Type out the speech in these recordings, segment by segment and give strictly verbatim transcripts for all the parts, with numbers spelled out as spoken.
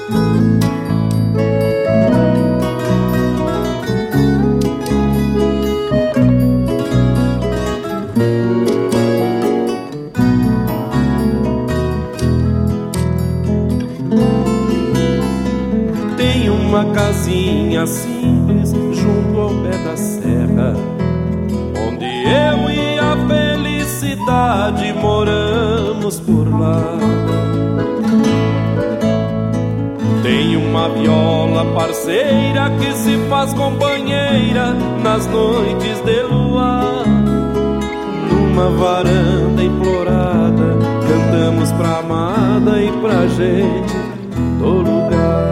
Uma casinha simples junto ao pé da serra, onde eu e a felicidade moramos por lá. Tem uma viola parceira que se faz companheira nas noites de luar. Numa varanda implorada cantamos pra amada e pra gente do lugar.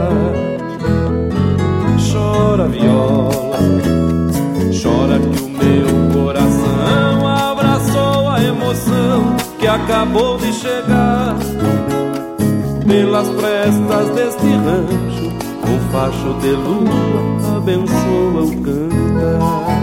Chora viola, chora que o meu coração abraçou a emoção que acabou de chegar. Pelas prestas deste rancho, um facho de lua abençoa o cantar.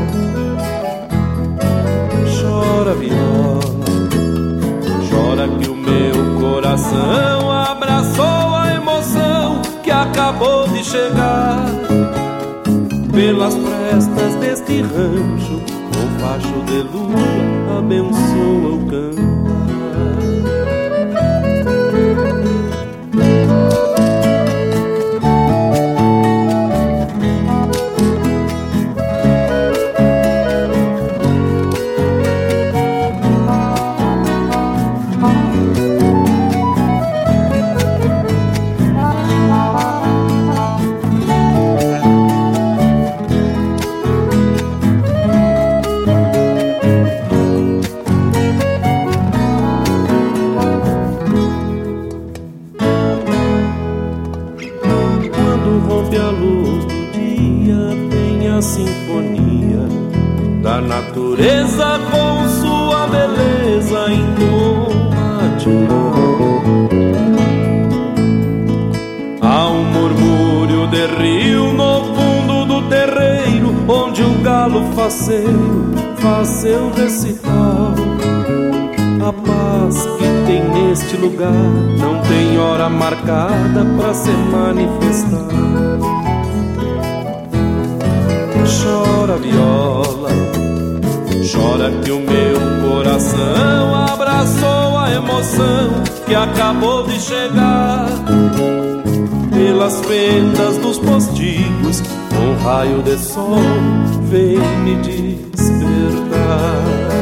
Chora viola, chora que o meu coração abraçou a emoção que acabou de chegar. Pelas prestas deste rancho, um facho de lua abençoa o cantar. A natureza com sua beleza entona timão. Há um murmúrio de rio no fundo do terreiro, onde o galo faceiro faz seu recital. A paz que tem neste lugar não tem hora marcada pra se manifestar. Chora viola, chora que o meu coração abraçou a emoção que acabou de chegar. Pelas fendas dos postigos, um raio de sol vem me despertar.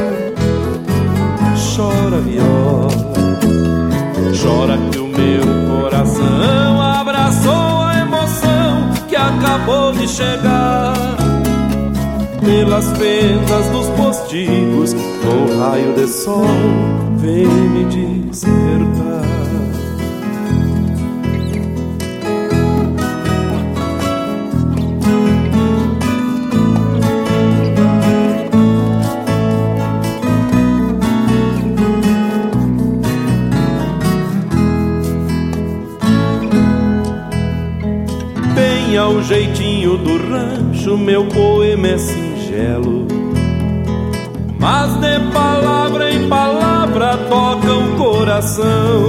Chora viola, chora que o meu coração abraçou a emoção que acabou de chegar. Pelas fendas dos postigos, com raio de sol vem me despertar. Bem ao jeitinho do rancho, meu poema é singelo, mas de palavra em palavra toca o coração.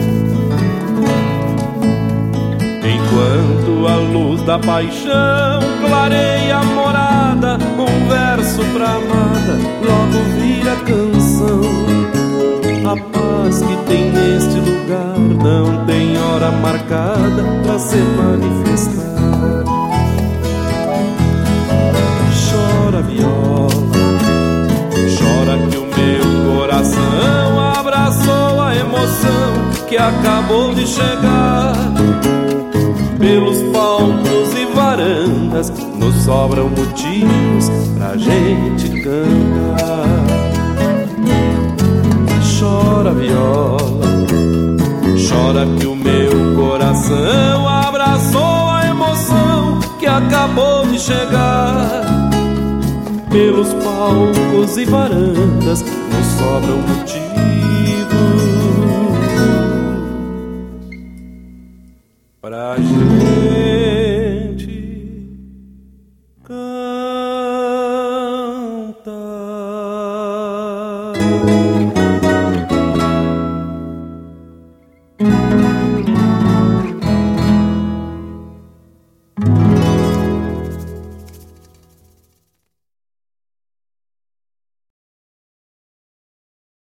Enquanto a luz da paixão clareia a morada, um verso pra amada logo vira canção. A paz que tem neste lugar não tem hora marcada pra se manifestar. Chora viola, chora que o meu coração abraçou a emoção que acabou de chegar. Pelos palcos e varandas nos sobram motivos pra gente cantar. Chora viola, chora que o meu coração abraçou a emoção que acabou de chegar. Pelos palcos e varandas nos sobram motivos pra gente